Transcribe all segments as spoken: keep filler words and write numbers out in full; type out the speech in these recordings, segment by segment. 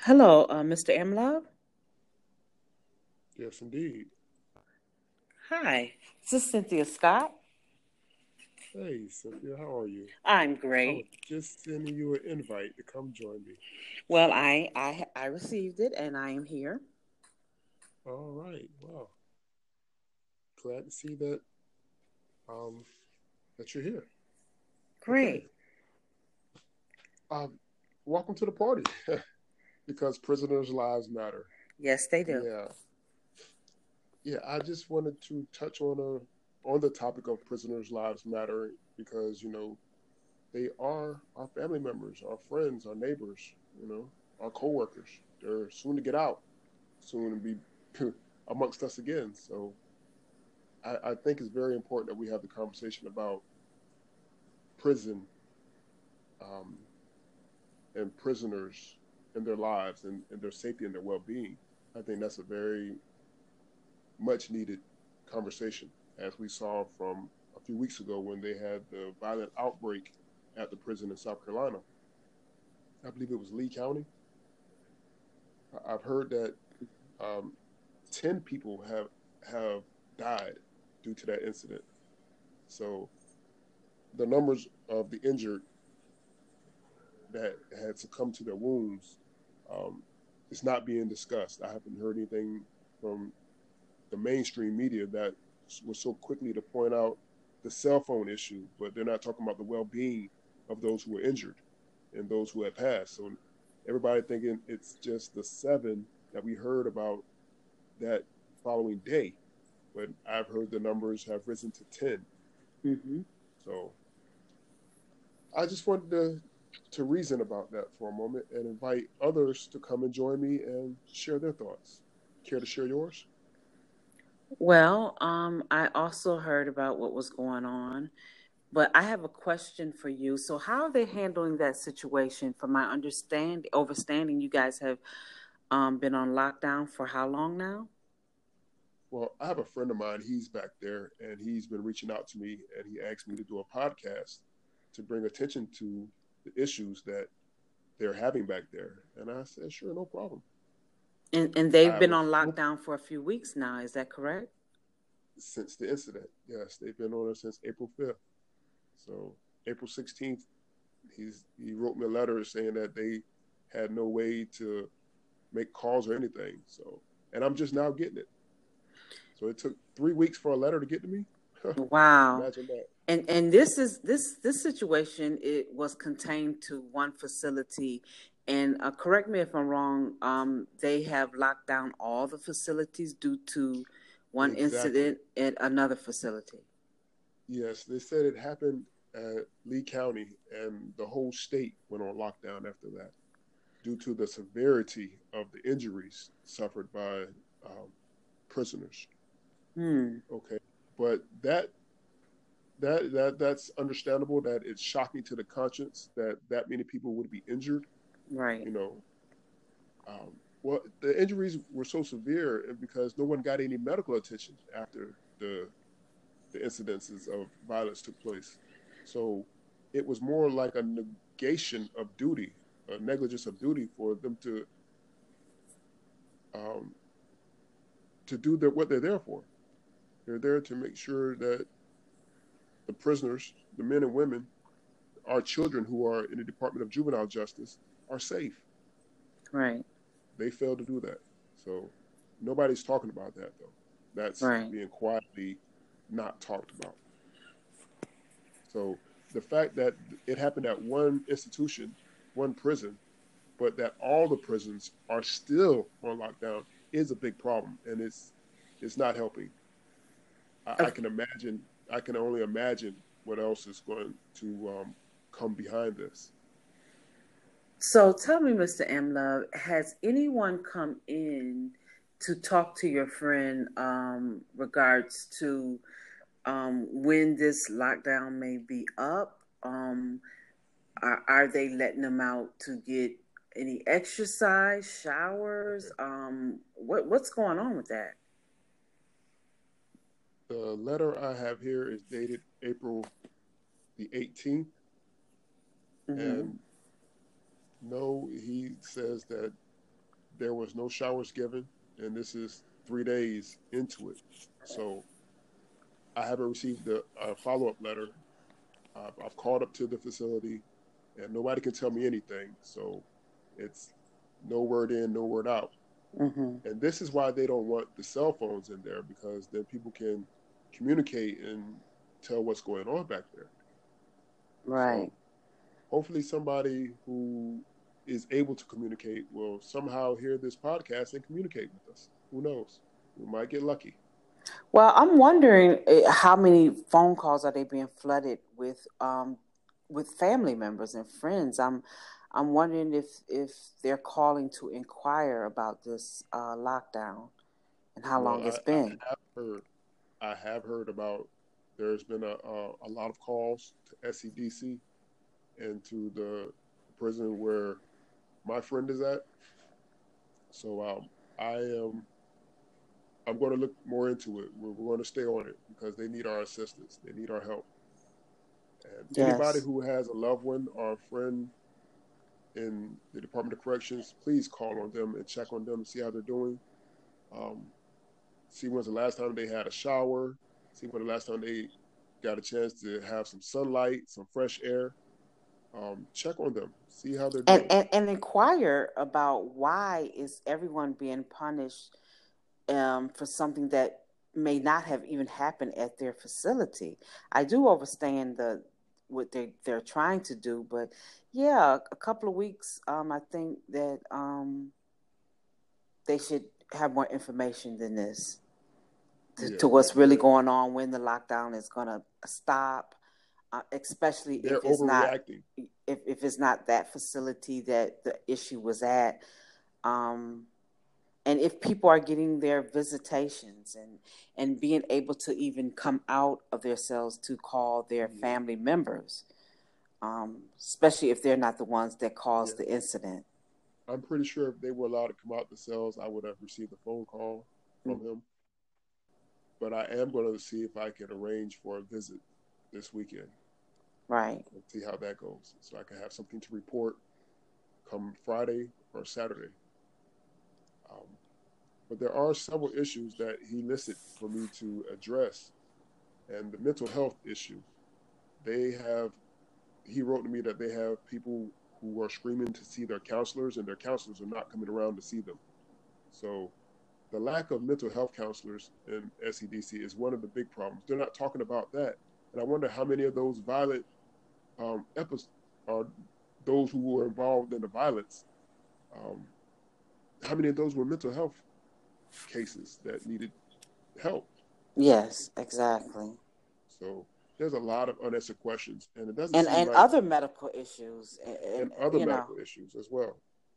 Hello, uh, mister Love. Yes, indeed. Hi, this is Cynthia Scott. Hey, Cynthia, how are you? I'm I was great. just sending you an invite to come join me. Well, I, I I received it and I am here. All right. Well, glad to see that um that you're here. Okay. Great. Um, welcome to the party because prisoners' lives matter. Yes, they do. Yeah, yeah. I just wanted to touch on a on the topic of prisoners' lives matter because you know they are our family members, our friends, our neighbors. You know, our coworkers. They're soon to get out, soon to be amongst us again. So I, I think it's very important that we have the conversation about prison um, and prisoners and their lives and, and their safety and their well being. I think that's a very much needed conversation, as we saw from a few weeks ago when they had the violent outbreak at the prison in South Carolina. I believe it was Lee County. I've heard that um, ten people have have died due to that incident. So the numbers of the injured that had succumbed to their wounds um, is not being discussed. I haven't heard anything from the mainstream media that was so quickly to point out the cell phone issue, but they're not talking about the well-being of those who were injured and those who had passed. So everybody thinking it's just the seven that we heard about that following day, but I've heard the numbers have risen to ten. hmm So I just wanted to to reason about that for a moment and invite others to come and join me and share their thoughts. Care to share yours? Well, um, I also heard about what was going on, but I have a question for you. So, how are they handling that situation? From my understand, overstanding, you guys have um, been on lockdown for how long now? Well, I have a friend of mine, he's back there and he's been reaching out to me and he asked me to do a podcast to bring attention to the issues that they're having back there. And I said, sure, no problem. And and they've I been was on no lockdown for a few weeks now. Is that correct? since the incident. Yes, they've been on it since April fifth. So April sixteenth, he's he wrote me a letter saying that they had no way to make calls or anything. So, and I'm just now getting it. So it took three weeks for a letter to get to me. Wow. Imagine that. And and this is this this situation, it was contained to one facility, and uh, correct me if I'm wrong. Um, they have locked down all the facilities due to one Exactly. incident at another facility. Yes, they said it happened at Lee County, and the whole state went on lockdown after that due to the severity of the injuries suffered by um, prisoners. Hmm. Okay, but that that that that's understandable. That it's shocking to the conscience that that many people would be injured. Right. You know, um, well, the injuries were so severe because no one got any medical attention after the the incidences of violence took place. So it was more like a negation of duty, a negligence of duty for them to um, to do their, what they're there for. They're there to make sure that the prisoners, the men and women, our children who are in the Department of Juvenile Justice, are safe. Right. They failed to do that. So nobody's talking about that though. That's Right. being quietly not talked about. So the fact that it happened at one institution, one prison, but that all the prisons are still on lockdown is a big problem, and it's it's not helping. I, I Okay. can imagine. I can only imagine what else is going to um, come behind this. So tell me, mister Love, has anyone come in to talk to your friend um, regards to um, when this lockdown may be up? Um, are, are they letting them out to get any exercise, showers? Um, what what's going on with that? The letter I have here is dated April the eighteenth, hmm and no, he says that there was no showers given, and this is three days into it. So I haven't received a, a follow up letter. I've, I've called up to the facility, and nobody can tell me anything. So it's no word in, no word out. Mm-hmm. And this is why they don't want the cell phones in there, because then people can communicate and tell what's going on back there. Right. So hopefully somebody who is able to communicate will somehow hear this podcast and communicate with us. Who knows? We might get lucky. Well, I'm wondering how many phone calls are they being flooded with um, with family members and friends. I'm I'm wondering if if they're calling to inquire about this uh, lockdown and how well, long it's I, been. I have heard, I have heard about there's been a, a, a lot of calls to S C D C and to the prison where my friend is at. So um, I am I'm going to look more into it. We're, we're going to stay on it because they need our assistance. They need our help. And yes. Anybody who has a loved one or a friend in the Department of Corrections, please call on them and check on them and see how they're doing. Um, see when's the last time they had a shower. See when the last time they got a chance to have some sunlight, some fresh air. Um, check on them. See how they're doing. And, and, and inquire about why is everyone being punished um, for something that may not have even happened at their facility. I do understand the what they they're trying to do, but yeah, a couple of weeks. Um, I think that um, they should have more information than this to, yeah. to what's really yeah. going on, when the lockdown is going to stop, uh, especially they're if it's not if, if it's not that facility that the issue was at. Um, And if people are getting their visitations and, and being able to even come out of their cells to call their family members, um, especially if they're not the ones that caused yeah. the incident. I'm pretty sure if they were allowed to come out the cells, I would have received a phone call from mm-hmm. him. But I am going to see if I can arrange for a visit this weekend. Right. And see how that goes. So I can have something to report come Friday or Saturday. Um, but there are several issues that he listed for me to address. And the mental health issue, they have, he wrote to me that they have people who are screaming to see their counselors, and their counselors are not coming around to see them. So the lack of mental health counselors in S C D C is one of the big problems. They're not talking about that. And I wonder how many of those violent um, episodes are those who were involved in the violence. Um, how many of those were mental health cases that needed help? Yes, exactly. So there's a lot of unanswered questions, and it doesn't and seem and like, other medical issues and, and other you medical know. issues as well.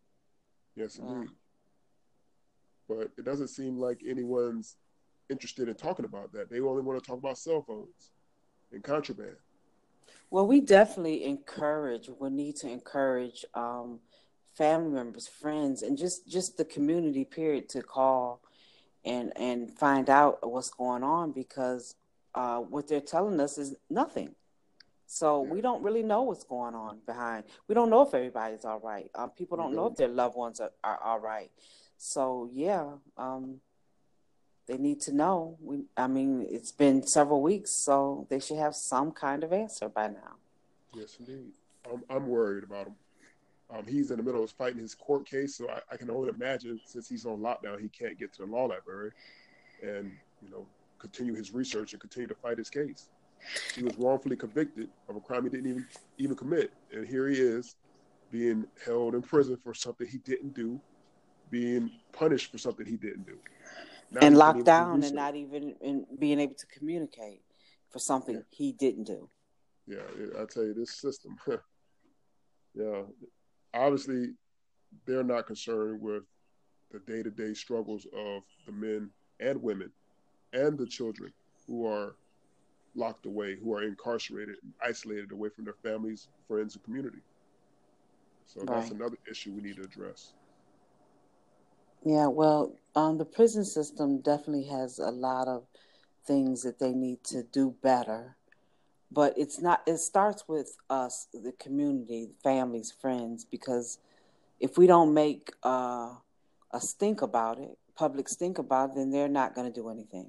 Yes, indeed. Yeah. But it doesn't seem like anyone's interested in talking about that. They only want to talk about cell phones and contraband. Well, we definitely encourage. We need to encourage um, family members, friends, and just, just the community. Period, to call and and find out what's going on, because uh, what they're telling us is nothing. So yeah. we don't really know what's going on behind. We don't know if everybody's all right. Um, people don't, don't know if their loved ones are, are all right. So yeah, um, they need to know. We, I mean, it's been several weeks, so they should have some kind of answer by now. Yes, indeed. I'm, I'm worried about him. Um, he's in the middle of fighting his court case, so I, I can only imagine, since he's on lockdown, he can't get to the law library and, you know, continue his research and continue to fight his case. He was wrongfully convicted of a crime he didn't even even commit, and here he is being held in prison for something he didn't do, being punished for something he didn't do. Not and locked down and not even in being able to communicate for something yeah. he didn't do. Yeah, I tell you, this system, yeah, obviously they're not concerned with the day-to-day struggles of the men and women and the children who are locked away, who are incarcerated and isolated away from their families, friends, and community. So right. that's another issue we need to address. Yeah, well, um, the prison system definitely has a lot of things that they need to do better. But it's not, it starts with us, the community, families, friends, because if we don't make uh, a stink about it, public stink about it, then they're not going to do anything.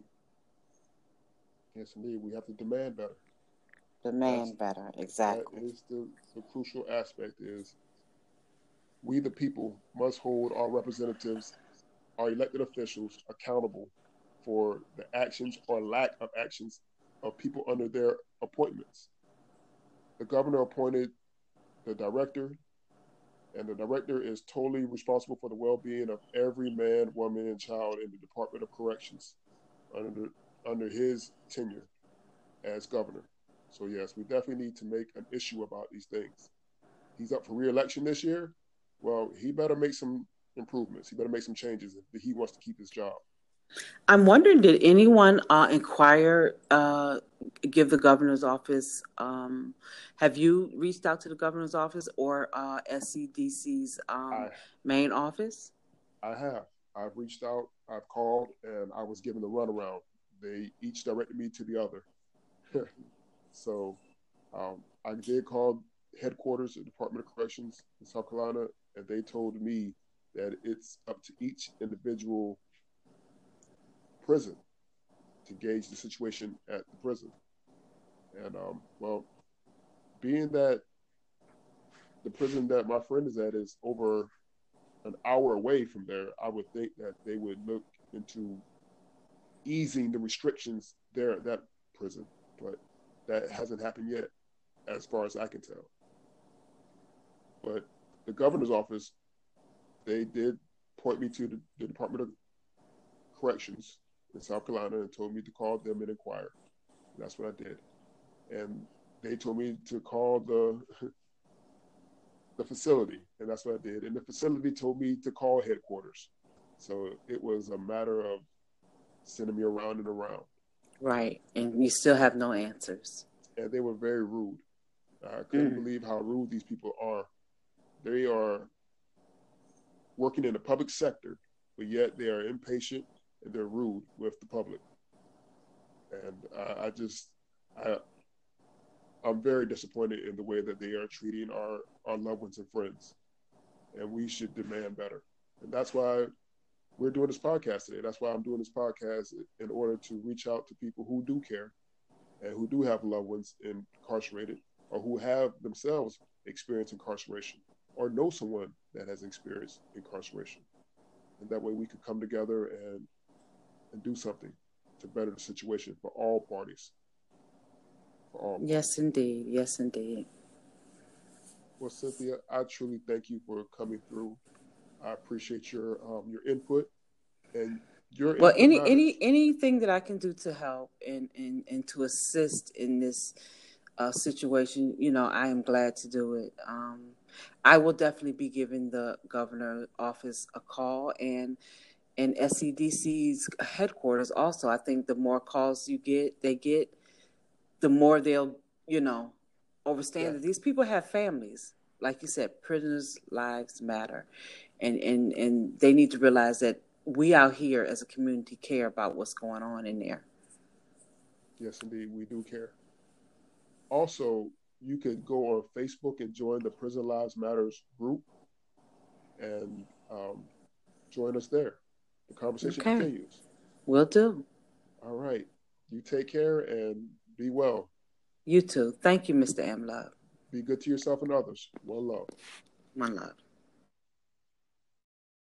Yes, indeed. We have to demand better. Demand That's, better, exactly. That is the, the crucial aspect is we, the people, must hold our representatives, our elected officials, accountable for the actions or lack of actions of people under their appointments. The governor appointed the director, and the director is totally responsible for the well-being of every man, woman, and child in the Department of Corrections under, under his tenure as governor. So yes, we definitely need to make an issue about these things. He's up for re-election this year. Well, he better make some improvements. He better make some changes if he wants to keep his job. I'm wondering, did anyone uh, inquire, uh, give the governor's office, um, have you reached out to the governor's office or uh, S C D C's um, I, main office? I have. I've reached out, I've called, and I was given the runaround. They each directed me to the other. So um, I did call headquarters of the Department of Corrections in South Carolina, and they told me that it's up to each individual prison to gauge the situation at the prison. And um, well, being that the prison that my friend is at is over an hour away from there, I would think that they would look into easing the restrictions there at that prison. But that hasn't happened yet, as far as I can tell. But the governor's office, they did point me to the, the Department of Corrections in South Carolina and told me to call them and inquire. And that's what I did. And they told me to call the the facility, and that's what I did. And the facility told me to call headquarters. So it was a matter of sending me around and around. Right, and you still have no answers. And they were very rude. I couldn't mm. believe how rude these people are. They are working in the public sector, but yet they are impatient and they're rude with the public. And I, I just, I, I'm very disappointed in the way that they are treating our, our loved ones and friends. And we should demand better. And that's why we're doing this podcast today. That's why I'm doing this podcast, in order to reach out to people who do care and who do have loved ones incarcerated, or who have themselves experienced incarceration, or know someone that has experienced incarceration. And that way we could come together and, and do something to better the situation for all parties. For all parties. Yes, indeed. Yes, indeed. Well, Cynthia, I truly thank you for coming through. I appreciate your um, your input and your well input any matters. any anything that I can do to help and and, and to assist in this uh, situation, you know, I am glad to do it. Um, I will definitely be giving the governor's office a call, and and S C D C's headquarters also. I think the more calls you get, they get, the more they'll, you know, understand yeah. that these people have families. Like you said, prisoners' lives matter. And, and and they need to realize that we out here as a community care about what's going on in there. Yes, indeed, we do care. Also, you could go on Facebook and join the Prison Lives Matters group and um, join us there. The conversation okay. continues. Will do. All right. You take care and be well. You too. Thank you, Mister M. Love. Be good to yourself and others. One love. One love.